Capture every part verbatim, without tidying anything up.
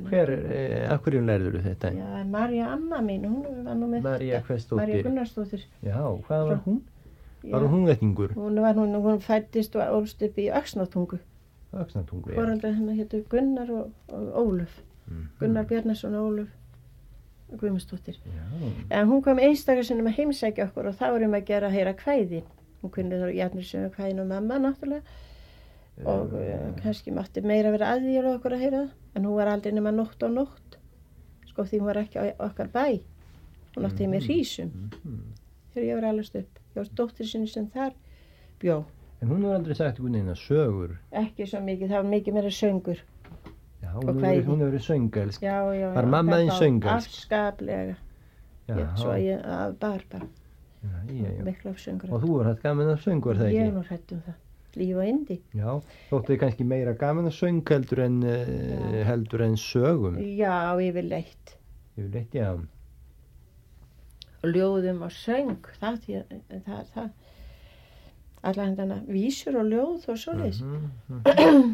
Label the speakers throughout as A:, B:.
A: Hver, eh, af hverju lærður þetta?
B: Já, Marja amma mín, hún var nú með
A: Marja hversdóttir?
B: Marja Gunnarsdóttir.
A: Já, hvað var hún?
B: Já.
A: Var hún ættingur?
B: Hún var hún, hún fæddist og ólst upp í Öxnatungu.
A: Öxnatungu, já.
B: Foreldrar hennar hétu Gunnar og, og Ólöf.
A: Mm.
B: Gunnar Bjarnason og Ólöf Guðmundsdóttir.
A: Já.
B: En hún kom einstakar sinnum að heimsækja okkur og þá erum að gera að heyra kvæði. Hún kunni þá jafnir sem kvæðin og mamma náttúrulega. Og uh, kannski mátti meira vera aðvíla okkur að heyra það. En hún var aldrei nema nótt og nótt. Sko því hún var ekki á okkar bæ. Hún átti heim í Hrísum.
A: Mm.
B: Þegar ég var alveg upp. Ég var dóttir sinni sem þar bjó.
A: En hún hefur aldrei sagt ykkur neina sögur?
B: Ekki svo mikið, það var mikið meira söngur.
A: Já, hún hefur verið söngelsk.
B: Já, já, já.
A: Var mamma þín söngelsk?
B: Afskaplega.
A: Já.
B: Ég, svo ég að bar bara.
A: Já, já, já.
B: Miklu af söngur.
A: Og þú var hægt gaman af söngur, það ekki?
B: Ég er nú hrædd um það. Líf og yndi.
A: Já, þóttu þið kannski meira gaman af söng heldur en, uh, heldur en sögum?
B: Já, yfirleitt.
A: Yfirleitt, já.
B: Og ljóðum og söng, það, það, það, það. Alla hendana vísur og ljóð og svoleiðis.
A: Mm -hmm.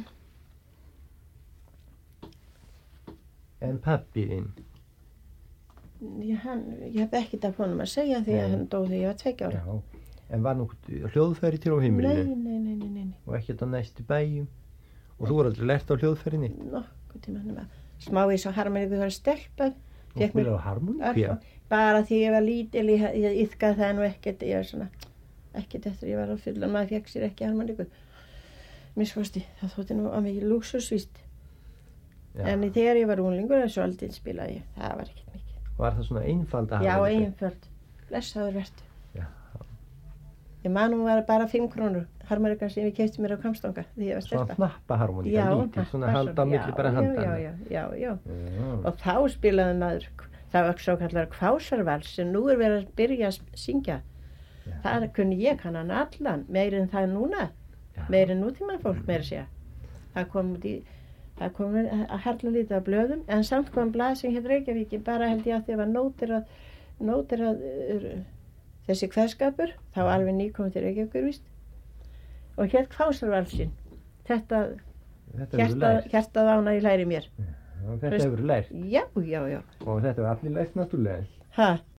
A: En pabbi þinn?
B: Ég, hann, ég hef ekkert af honum að segja því að hann dó þegar ég var tveggja ára.
A: Já, en var nokkuð hljóðfæri til á heimilinu?
B: Nei, nei, nei, nei, nei.
A: Og ekkert á næstu bæjum? Og þú var aldrei lært á hljóðfærinni?
B: Nokkuð tíma hann var smávís á harmoníku þar stelpa.
A: Og spila á harmoníku, já?
B: Bara því ég var lítil, ég, ég yfkaði það nú ekkert, ég var svona, ekkert eftir ég var á fullan, maður fekk sér ekki harmoníku. Misskosti, það þótti nú að mikið lúxusvíst. En þegar ég var unglingur en svolítið spilaði ég, það var ekkert mikið.
A: Var það svona einfald að
B: Já,
A: hafa þetta?
B: einfald. Blessaður vertu.
A: Já.
B: Ég man hún var bara fimm krónur, harmoníkan sem ég keypti mér á Hvammstanga því ég var stelpa.
A: Svona hnappaharmoníka, lítið, svona halda á milli bara handana.
B: Já, já, já, já, já. Og þá spilaði maður, það var svo kallar kvásarvals sem nú er verið að byrja að syngja. Já. Það kunni ég kannan allan, meir en það núna, já. Meir en nútíma fólk meira segja. Það kom út í... Það kom að herla lítið af blöðum, en samt kom blað sem hétt Reykjavík, bara held ég að því að var nótir að, nótir að uh, þessi kveðskapur, þá alveg nýkomið til Reykjavíkur, víst. Og hétt Kvásarvalsinn. Þetta, þetta hjartað ána í læri mér.
A: Já, þetta hefur lært?
B: Já, já, já.
A: Og þetta hefur allir lært náttúrulega?
B: Hæ?